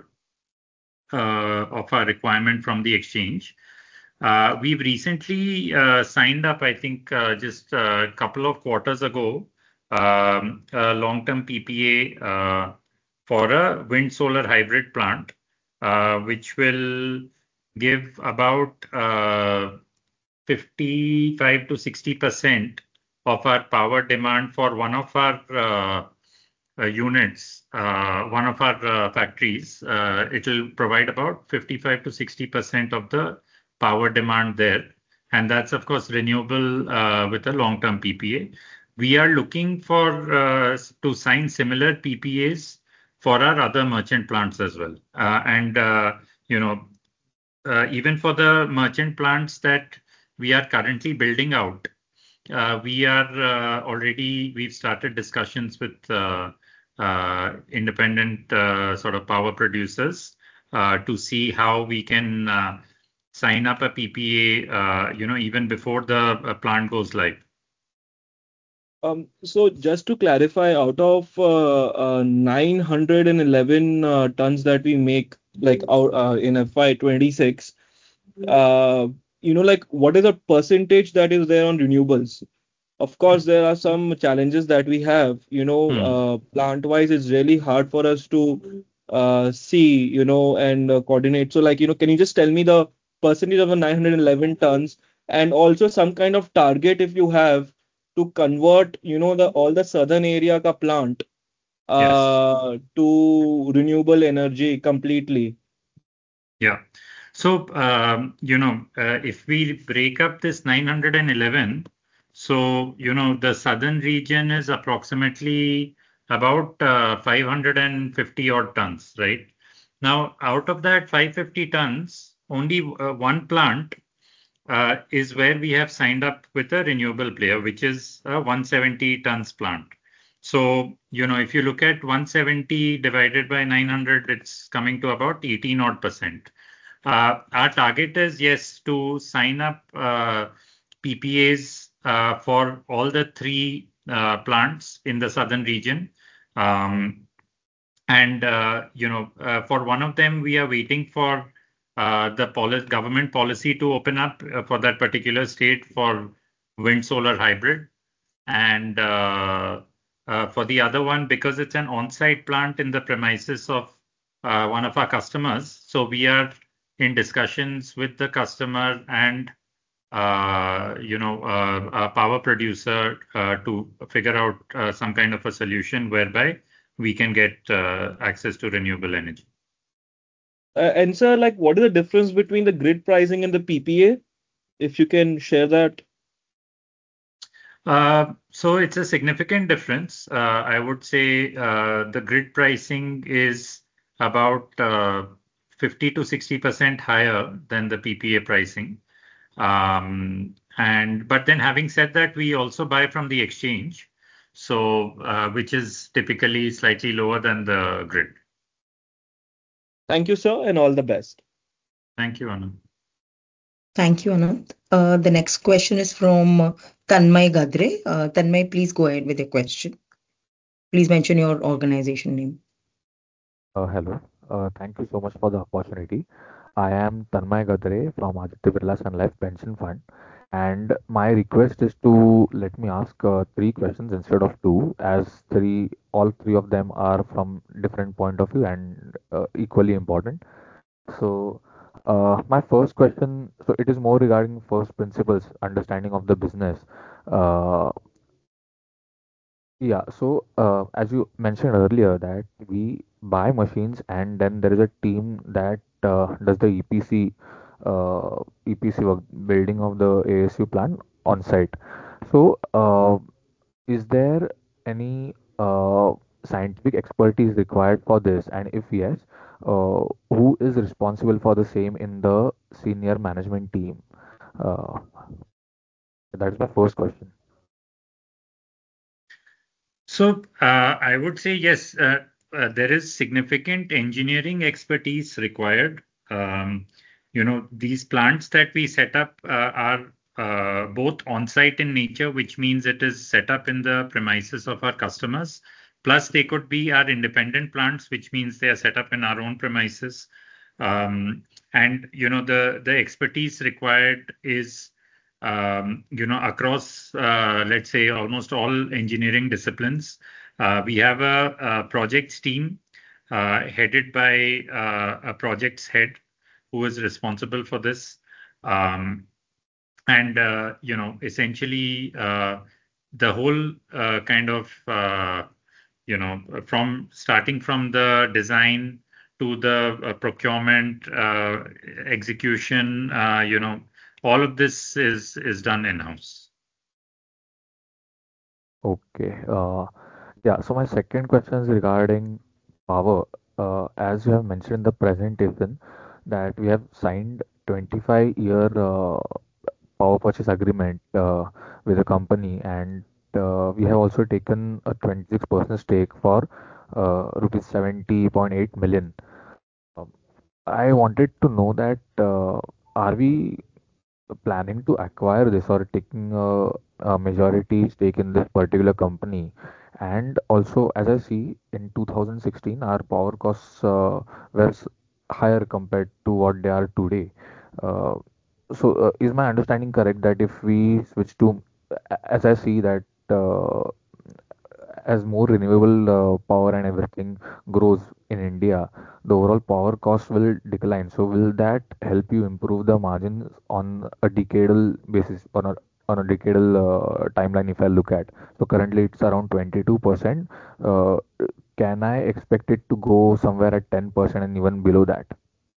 uh, of our requirement from the exchange. Uh, we've recently uh, signed up, I think, uh, just a couple of quarters ago, um, a long-term P P A uh, for a wind solar hybrid plant, uh, which will give about uh, fifty-five to sixty percent of our power demand for one of our uh, uh, units, uh, one of our uh, factories. Uh, it'll provide about fifty-five to sixty percent of the power demand there. And that's, of course, renewable uh, with a long-term P P A. We are looking for uh, to sign similar P P As for our other merchant plants as well. Uh, and, uh, you know, uh, even for the merchant plants that we are currently building out, uh, we are uh, already, we've started discussions with uh, uh, independent uh, sort of power producers uh, to see how we can uh, sign up a P P A, uh, you know, even before the uh, plant goes live.
Um, so just to clarify, out of uh, uh, nine hundred eleven uh, tons that we make, like out uh, in F Y twenty-six, uh, you know, like what is the percentage that is there on renewables? Of course, there are some challenges that we have. You know,
Hmm.
uh, plant-wise, it's really hard for us to uh, see, you know, and uh, coordinate. So, like, you know, can you just tell me the percentage of the nine hundred eleven tons and also some kind of target if you have to convert, you know, the all the southern area ka plant
Yes.
uh, to renewable energy completely?
Yeah. So, um, you know, uh, if we break up this nine hundred eleven, so, you know, the southern region is approximately about uh, five hundred fifty odd tons, right? Now, out of that five hundred fifty tons, only uh, one plant uh, is where we have signed up with a renewable player, which is a one hundred seventy tons plant. So, you know, if you look at one hundred seventy divided by nine hundred, it's coming to about eighteen odd percent. Uh, our target is, yes, to sign up uh, P P As uh, for all the three uh, plants in the southern region. Um, and, uh, you know, uh, for one of them, we are waiting for uh, the poli government policy to open up uh, for that particular state for wind solar hybrid. And uh, uh, for the other one, because it's an on-site plant in the premises of uh, one of our customers, so we are in discussions with the customer and uh, you know uh, a power producer uh, to figure out uh, some kind of a solution whereby we can get uh, access to renewable energy.
Uh, and sir, like, what is the difference between the grid pricing and the P P A? If you can share that.
Uh, so it's a significant difference. Uh, I would say uh, the grid pricing is about uh, fifty to sixty percent higher than the P P A pricing. Um, and but then having said that, we also buy from the exchange, so uh, which is typically slightly lower than the grid.
Thank you, sir, and all the best.
Thank you, Anand.
Thank you, Anand. Uh, the next question is from uh, Tanmay Gadre. Uh, Tanmay, please go ahead with your question. Please mention your organization name.
Uh, hello. Uh, thank you so much for the opportunity. I am Tanmay Gadre from Aditya Birla Sun Life Pension Fund, and my request is to let me ask uh, three questions instead of two, as three, all three of them are from different point of view and uh, equally important. So, uh, my first question, so it is more regarding first principles, understanding of the business. Uh, Yeah, so uh, as you mentioned earlier that we buy machines and then there is a team that uh, does the E P C uh, E P C work, building of the A S U plant on site. So uh, is there any uh, scientific expertise required for this? And if yes, uh, who is responsible for the same in the senior management team? Uh, that is my first question.
So uh, I would say yes, uh, uh, there is significant engineering expertise required. Um, you know, these plants that we set up uh, are uh, both on-site in nature, which means it is set up in the premises of our customers. Plus, they could be our independent plants, which means they are set up in our own premises. Um, and you know, the the expertise required is um, you know, across, uh, let's say, almost all engineering disciplines. Uh, we have a, a projects team uh, headed by uh, a projects head who is responsible for this. Um, and, uh, you know, essentially, uh, the whole uh, kind of, uh, you know, from starting from the design to the uh, procurement, uh, execution, uh, you know, all of this is is done in-house.
Okay. Uh, Yeah, so my second question is regarding power. Uh, as you have mentioned in the presentation, that we have signed twenty-five year uh, power purchase agreement uh, with the company, and uh, we have also taken a twenty-six percent stake for uh, rupees seventy point eight million. Um, I wanted to know that uh, are we planning to acquire this or taking a, a majority stake in this particular company? And also, as I see in two thousand sixteen, our power costs uh, were s- higher compared to what they are today. Uh, so, uh, is my understanding correct that if we switch to a- as I see that uh, as more renewable uh, power and everything grows in India, the overall power cost will decline. So will that help you improve the margins on a decadal basis, on a on a decadal uh, timeline if I look at? So currently it's around twenty-two percent. Uh, can I expect it to go somewhere at ten percent and even below that?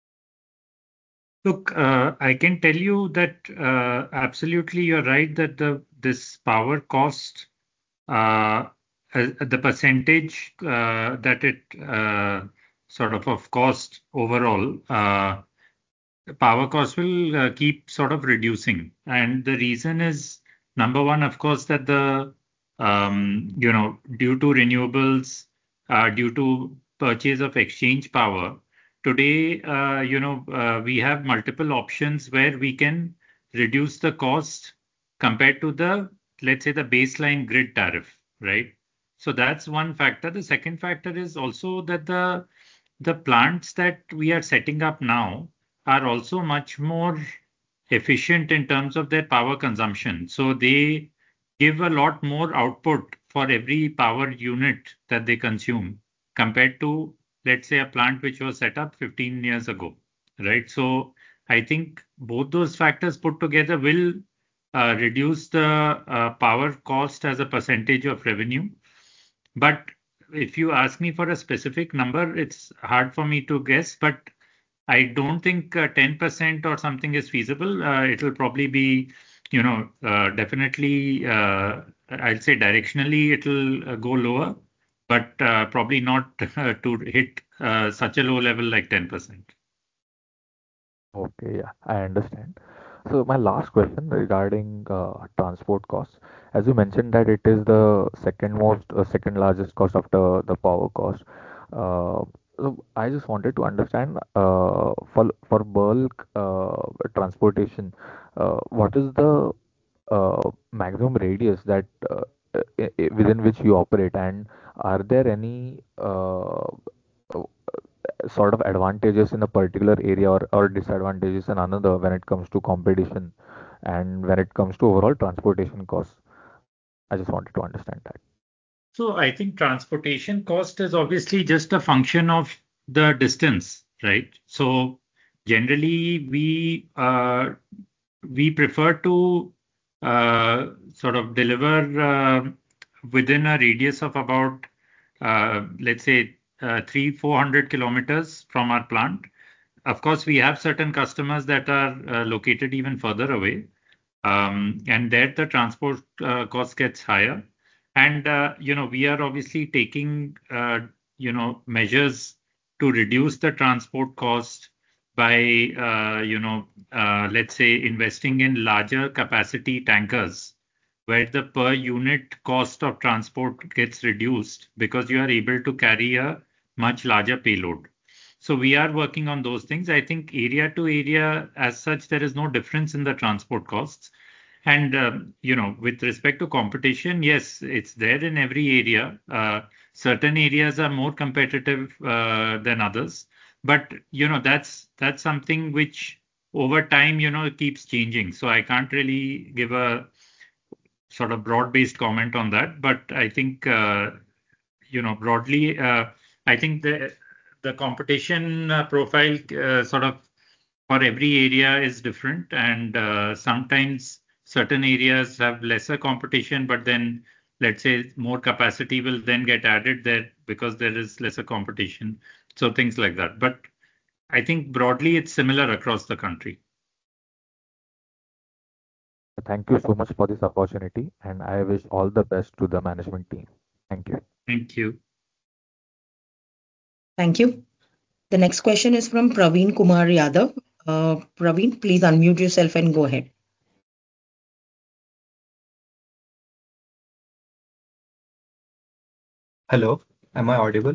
Look, uh, I can tell you that uh, absolutely you're right that the this power cost, uh, uh, the percentage uh, that it uh, sort of of cost overall, uh, power cost will uh, keep sort of reducing. And the reason is number one, of course, that the um, you know due to renewables, uh, due to purchase of exchange power, today uh, you know uh, we have multiple options where we can reduce the cost compared to the, let's say, the baseline grid tariff, right? So that's one factor. The second factor is also that the the plants that we are setting up now are also much more efficient in terms of their power consumption. So they give a lot more output for every power unit that they consume compared to, let's say, a plant which was set up fifteen years ago, right? So I think both those factors put together will uh, reduce the uh, power cost as a percentage of revenue. But if you ask me for a specific number, it's hard for me to guess, but I don't think uh, ten percent or something is feasible. Uh, it'll probably be, you know, uh, definitely, uh, I'll say directionally it'll uh, go lower, but uh, probably not uh, to hit uh, such a low level like ten percent.
Okay, yeah, I understand. So my last question regarding uh, transport costs, as you mentioned that it is the second most, uh, second largest cost after the power cost. Uh, so I just wanted to understand uh, for for bulk uh, transportation, uh, what is the uh, maximum radius that uh, i- i- within which you operate, and are there any uh, uh, sort of advantages in a particular area or, or disadvantages in another when it comes to competition and when it comes to overall transportation costs? I just wanted to understand that.
So I think transportation cost is obviously just a function of the distance, right? So generally we uh, we prefer to uh, sort of deliver uh, within a radius of about, uh, let's say, uh, three, four hundred kilometers from our plant. Of course, we have certain customers that are uh, located even further away, um, and there the transport uh, cost gets higher. And uh, you know, we are obviously taking uh, you know measures to reduce the transport cost by uh, you know uh, let's say investing in larger capacity tankers where the per unit cost of transport gets reduced because you are able to carry a much larger payload. So we are working on those things. I think area to area, as such, there is no difference in the transport costs. And um, you know, with respect to competition, yes, it's there in every area. Uh, certain areas are more competitive uh, than others, but you know, that's that's something which over time, you know, keeps changing. So I can't really give a sort of broad-based comment on that. But I think uh, you know, broadly, uh, I think the the competition uh, profile uh, sort of for every area is different, and uh, sometimes certain areas have lesser competition, but then let's say more capacity will then get added there because there is lesser competition. So things like that. But I think broadly it's similar across the country.
Thank you so much for this opportunity, and I wish all the best to the management team. Thank you.
Thank you.
Thank you. The next question is from Praveen Kumar Yadav. Uh, Praveen, please unmute yourself and go ahead.
Hello, am I audible?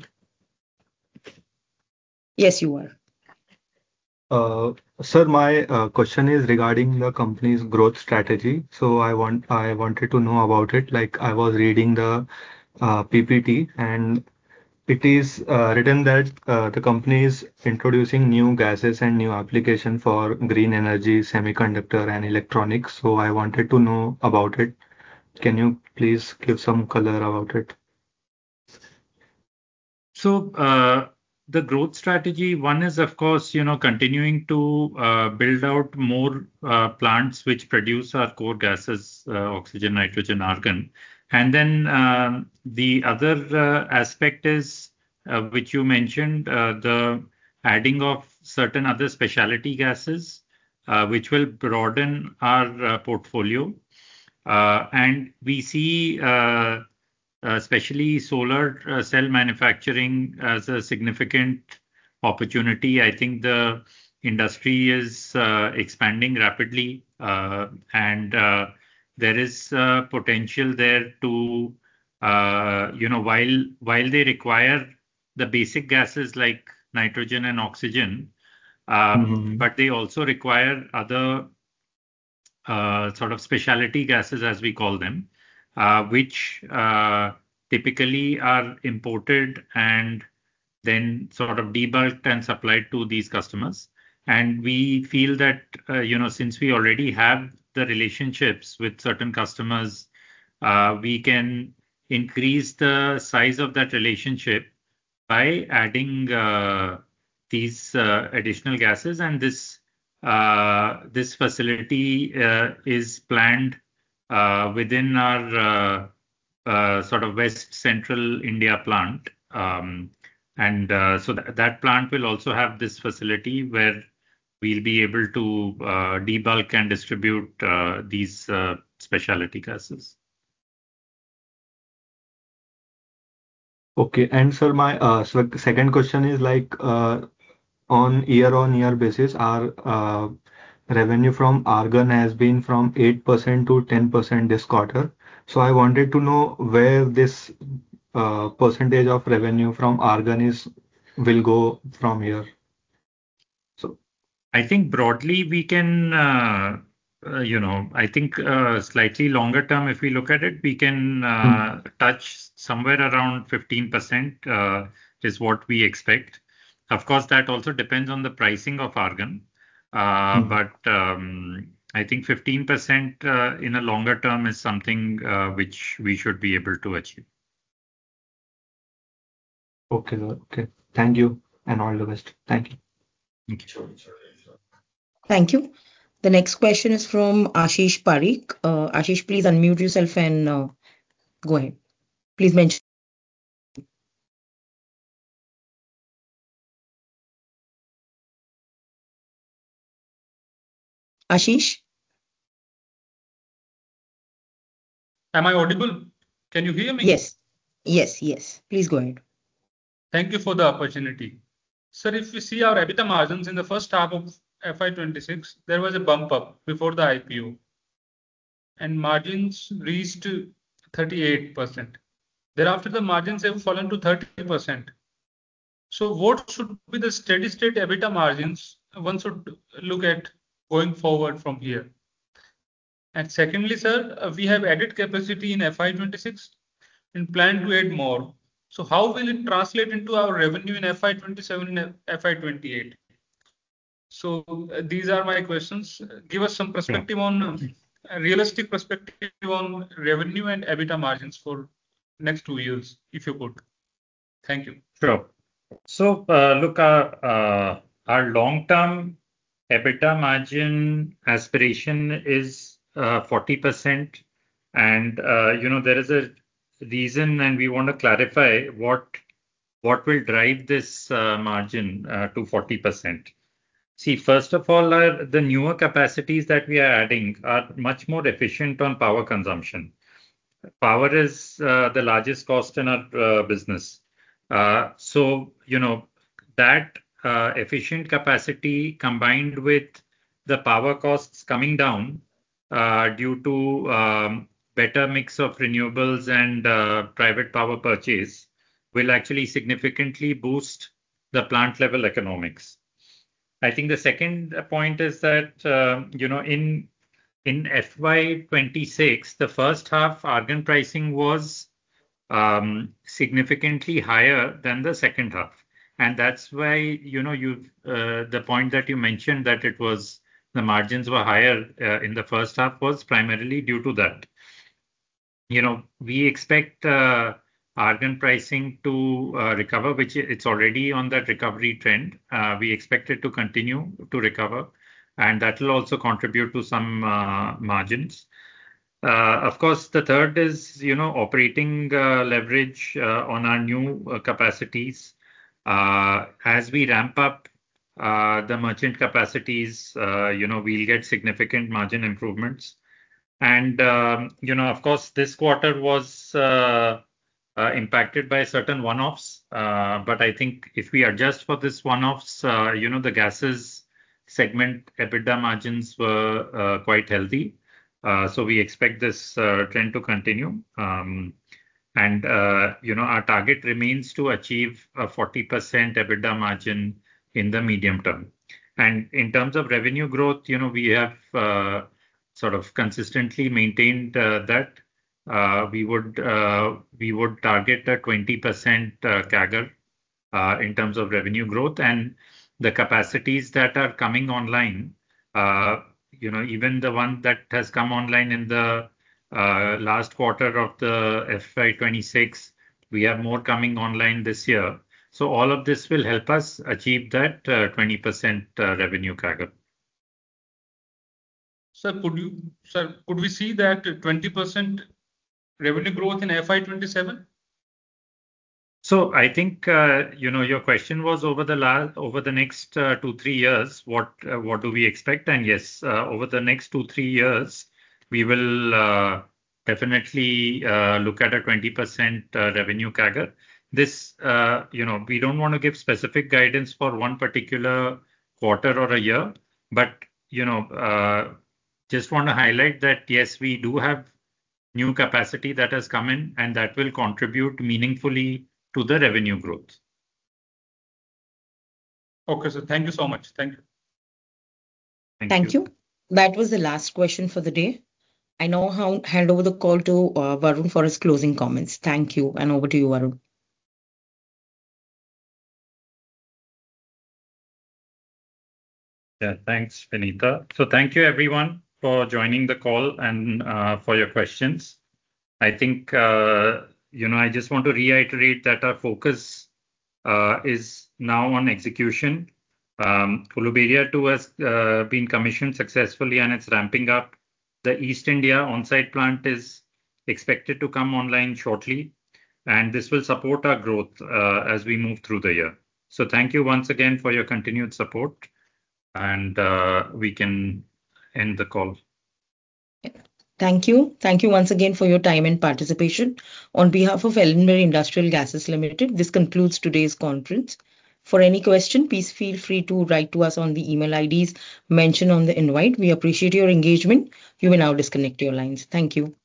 Yes, you are.
Uh, sir, my uh, question is regarding the company's growth strategy. So I want I wanted to know about it. Like I was reading the uh, P P T, and it is uh, written that uh, the company is introducing new gases and new application for green energy, semiconductor, and electronics. So I wanted to know about it. Can you please give some color about it?
So uh, the growth strategy, one is, of course, you know, continuing to uh, build out more uh, plants which produce our core gases, uh, oxygen, nitrogen, argon. And then um, the other uh, aspect is, uh, which you mentioned, uh, the adding of certain other specialty gases, uh, which will broaden our uh, portfolio. Uh, and we see uh, uh, especially solar uh, cell manufacturing as a significant opportunity. I think the industry is uh, expanding rapidly, uh, and uh, there is uh, potential there to, uh, you know, while while they require the basic gases like nitrogen and oxygen, um,
Mm-hmm.
but they also require other uh, sort of specialty gases, as we call them, uh, which uh, typically are imported and then sort of debulked and supplied to these customers. And we feel that, uh, you know, since we already have the relationships with certain customers, uh, we can increase the size of that relationship by adding uh, these uh, additional gases. And this uh, this facility uh, is planned uh, within our uh, uh, sort of West Central India plant. Um, and uh, so th- that plant will also have this facility where we'll be able to uh, debulk and distribute uh, these uh, specialty gases.
Okay, and sir, my uh, sec- second question is like uh, on year-on-year basis, our uh, revenue from argon has been from eight percent to ten percent this quarter. So I wanted to know where this uh, percentage of revenue from argon is will go from here. So
I think broadly we can, uh, uh, you know, I think uh, slightly longer term, if we look at it, we can
mm,
uh, touch somewhere around fifteen percent uh, is what we expect. Of course, that also depends on the pricing of argon. Uh,
mm.
but um, I think fifteen percent uh, in a longer term is something uh, which we should be able to achieve.
Okay, sir. Okay. Thank you and all the best. Thank you.
Thank you.
Thank you. The next question is from Ashish Parikh. Uh, Ashish, please unmute yourself and uh, go ahead. Please mention. Ashish?
Am I audible? Can you hear me?
Yes. Yes, yes. Please go ahead.
Thank you for the opportunity. Sir, if we see our EBITDA margins in the first half of F Y twenty-six, there was a bump up before the I P O, and margins reached thirty-eight percent. Thereafter, the margins have fallen to thirty percent. So what should be the steady state EBITDA margins one should look at going forward from here? And secondly, sir, uh, we have added capacity in F Y twenty-six and plan to add more. So how will it translate into our revenue in F Y twenty-seven and F Y twenty-eight? So uh, these are my questions. Uh, Give us some perspective on um, a realistic perspective on revenue and EBITDA margins for next two years, if you could. Thank you.
Sure. So, uh, look, our, uh, our long-term EBITDA margin aspiration is uh, forty percent. And, uh, you know, there is a reason, and we want to clarify what what will drive this uh, margin uh, to forty percent. See, first of all, our, the newer capacities that we are adding are much more efficient on power consumption. Power is uh, the largest cost in our uh, business. Uh, so, you know, that uh, efficient capacity combined with the power costs coming down uh, due to um, better mix of renewables and uh, private power purchase will actually significantly boost the plant level economics. I think the second point is that, uh, you know, in in F Y twenty-six, the first half argon pricing was um, significantly higher than the second half. And that's why, you know, you uh, the point that you mentioned that it was the margins were higher uh, in the first half was primarily due to that. you know, we expect uh, argon pricing to uh, recover, which it's already on that recovery trend. Uh, we expect it to continue to recover, and that will also contribute to some uh, margins. Uh, of course, the third is, you know, operating uh, leverage uh, on our new uh, capacities. Uh, as we ramp up uh, the merchant capacities, uh, you know, we'll get significant margin improvements. And, um, you know, of course, this quarter was uh, uh, impacted by certain one-offs. Uh, but I think if we adjust for this one-offs, uh, you know, the gases segment EBITDA margins were uh, quite healthy. Uh, so we expect this uh, trend to continue. Um, and, uh, you know, our target remains to achieve a forty percent EBITDA margin in the medium term. And in terms of revenue growth, you know, we have uh, sort of consistently maintained uh, that uh, we would uh, we would target a twenty percent uh, C A G R uh, in terms of revenue growth, and the capacities that are coming online, uh, you know, even the one that has come online in the uh, last quarter of the F Y twenty-six, we have more coming online this year. So all of this will help us achieve that uh, twenty percent uh, revenue C A G R.
Sir, could you, sir, could we see that twenty percent revenue growth in F Y twenty-seven?
So I think uh, you know your question was over the last over the next uh, two three years. What uh, what do we expect? And yes, uh, over the next two three years, we will uh, definitely uh, look at a twenty percent uh, revenue C A G R. This uh, you know we don't want to give specific guidance for one particular quarter or a year, but you know uh, just want to highlight that yes, we do have new capacity that has come in, and that will contribute meaningfully to the revenue growth.
Okay, sir. Thank you so much. Thank you.
Thank,
Thank
you.
you. That was the last question for the day. I now ha- hand over the call to uh, Varun for his closing comments. Thank you, and over to you, Varun.
Yeah, thanks, Vinita. So thank you everyone for joining the call and uh, for your questions. I think, uh, you know, I just want to reiterate that our focus uh, is now on execution. Um, Uluberia two has uh, been commissioned successfully and it's ramping up. The East India on-site plant is expected to come online shortly, and this will support our growth uh, as we move through the year. So thank you once again for your continued support, and uh, we can end the call.
Thank you. Thank you once again for your time and participation. On behalf of Ellenberry Industrial Gases Limited, this concludes today's conference. For any question, please feel free to write to us on the email I Ds mentioned on the invite. We appreciate your engagement. You may now disconnect your lines. Thank you.